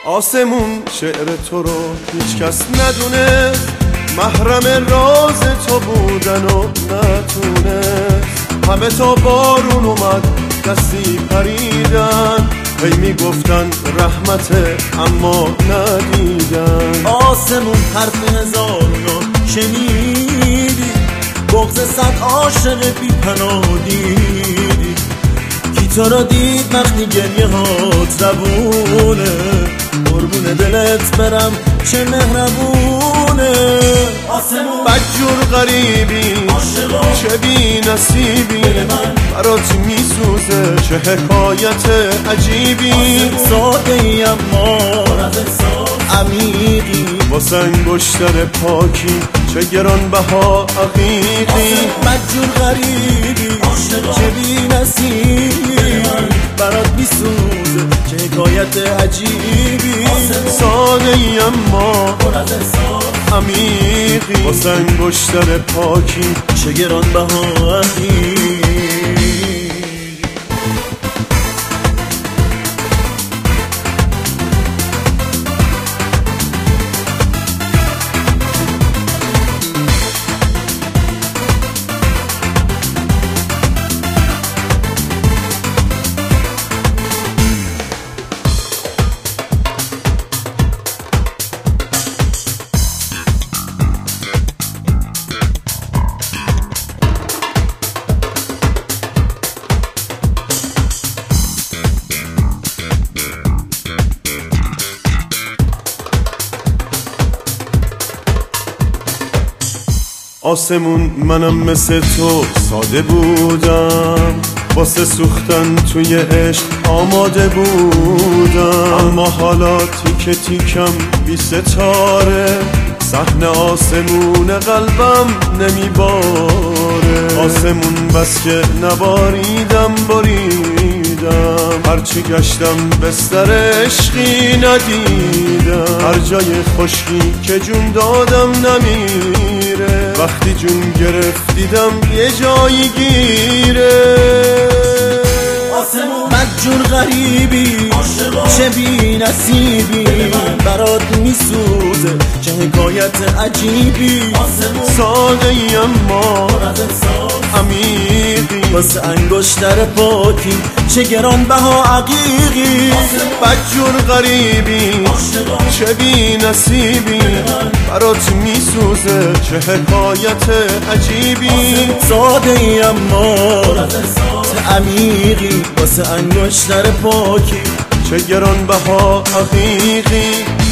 آسمون شعر تو رو هیچ کس ندونه، محرم راز تو بودن و نتونست. همه تا بارون اومد دستی پریدن، هی میگفتن رحمته اما ندیدن. آسمون حرف هزارونو شنیدی، بغض صد عاشق بی پناه دیدی. کی تو را دید وقتی گریه هات زبونه، قربون دلت برم چه مهربونه. آسمون بدجور غریبی چه بی نصیبی، برات میسوزه چه حکایت عجیبی. ساده ای اما عمیقی، واسه انگشتر پاکی چه گرانبها عقیقی. بدجور غریبی چه بی نصیبی، برات میسوزه چه حکایت عجیبی. ساده ای اما عمیقی، واسه انگشتر پاکی چه گرانبها عقیقی. آسمون منم مثل تو ساده بودم، واسه سوختن توی عشق آماده بودم. اما حالا تیکه تیکم بی ستاره، صحن آسمون قلبم نمیباره. آسمون بس که نباریدم بریدم، هرچی گشتم بستر عشقی ندیدم. هر جای خشکی که جون دادم نمیره، وقتی جون گرفت دیدم یه جایی گیره. بدجور غریبی چه بی نصیبی، برات میسوزه چه حکایت عجیبی. ساده ای اما عمیقی، واسه انگشتر پاکی چه گرانبها عقیقی. بدجور غریبی چه بی نصیبی، برات میسوزه چه حکایت عجیبی. ساده ای اما عمیقی، واسه انگشتر پاکی چه گرانبها عقیقی.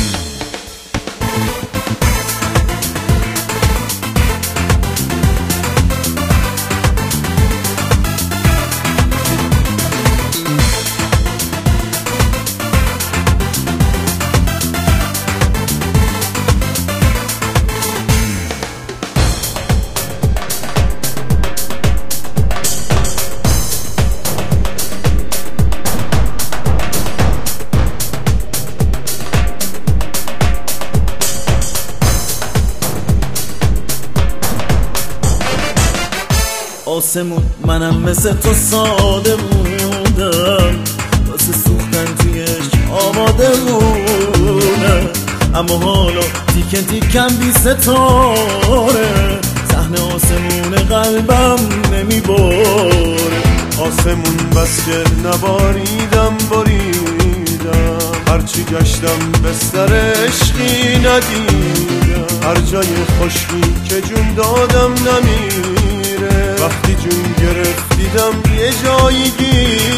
آسمون منم مثل تو ساده بودم، واسه سوختن توی عشق آماده بودم. اما حالا تیکه تیکم بی ستاره، صحن آسمون قلبم نمیباره. آسمون بس که نباریدم بریدم، هرچی گشتم بستر عشقی ندیدم. هر جای خشکی که جون دادم نمیره، وقتی جون گرفت دیدم یه جایی گیر.